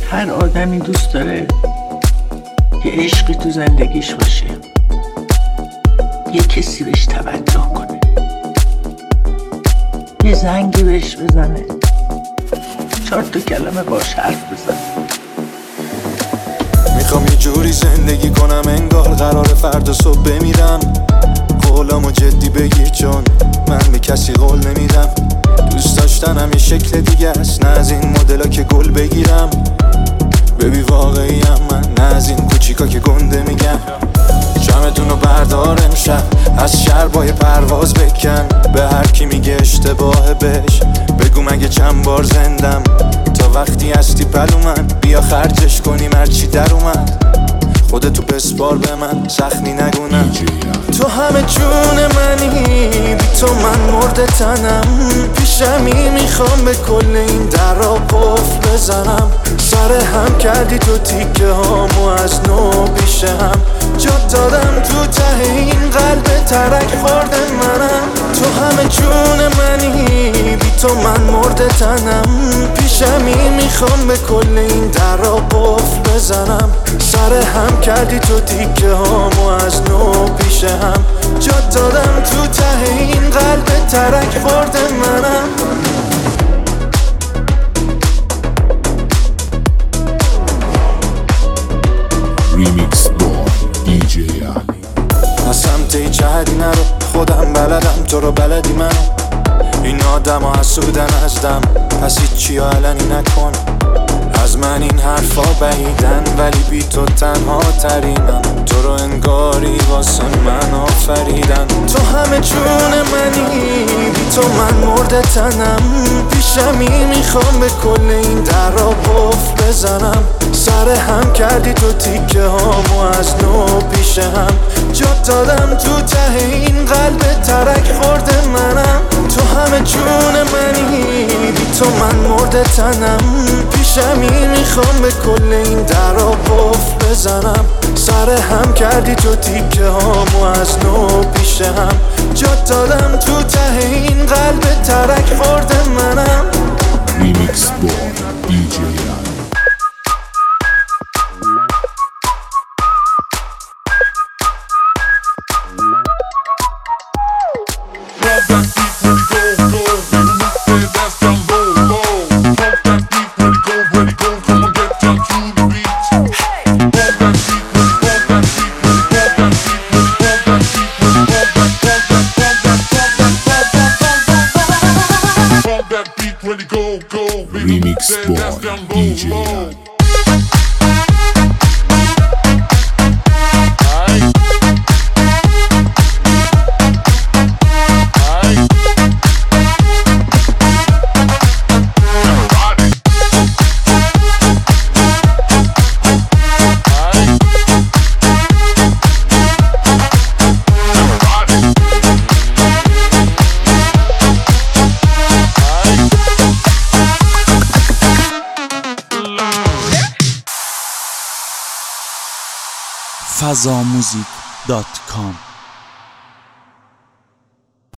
هر آدمی دوست داره یه عشقی تو زندگیش باشه، یه کسی بهش توجه کنه، یه زنگی بهش بزنه، 4 کلمه باش حرف بزنه. میخوام یه جوری زندگی کنم انگار قرار فردا صبح بمیرم. قولامو جدی بگیر چون من به کسی قول نمیدم. دوست داشتنم یه شکل دیگه است، نه از این مدلا که گل بگیرم. ببی واقعیم من، نه از این کوچیکا که گنده میگم. جمعتونو بردار امشب، از شربای پرواز بکن. به هر کی میگه اشتباه بهش بگو مگه چند بار زندم. تا وقتی هستی پلو من، بیا خرجش کنیم هرچی در اومد. خودتو بسپار به من، سختی نگونم. تو همه جون منی، بی تو من مرده تنم. پیشمی میخوام به کل این درا قفل بزنم. سر هم کردی تو تیکه هامو از نو پیش هم. جا دادم تو ته این قلب ترک خورده منم. تو همه جون منی، بی تو من مرده تنم. پیشمی میخوام به کل این درا قفل بزنم. سر هم کردی تو تیکه هامو از نو پیش هم. جا دادم تو ته این قلب ترک خورده منم. ریمیکس با دیجی علی. نه سمت هیچ جهتی نرو، خودم بلدم تو رو بلدی منو. این آدم ها حسودن ازدم، پس هیچی علنی نکن. از من این حرفا بعیدن ولی بی تو تنها ترینم. تو رو انگاری واسه من آفریدن. تو همه جون منی، بی تو من مرده تنم. پیشمی میخوام به کل این درا قفل بزنم. سر هم کردی تو تیکه هامو از نو پیش هم. جا دادم تو ته این قلب ترک خورده منم. تو همه جون منی، بی تو من مرده تنم. پیشمی میخوام به کل این درا قفل بزنم. سر هم کردی تو تیکه هامو از نو پیش هم. جا دادم تو ته این قلب ترک خورده منم. ریمیکس با دیجی علی. Remix by DJ Ali. fazamusic.com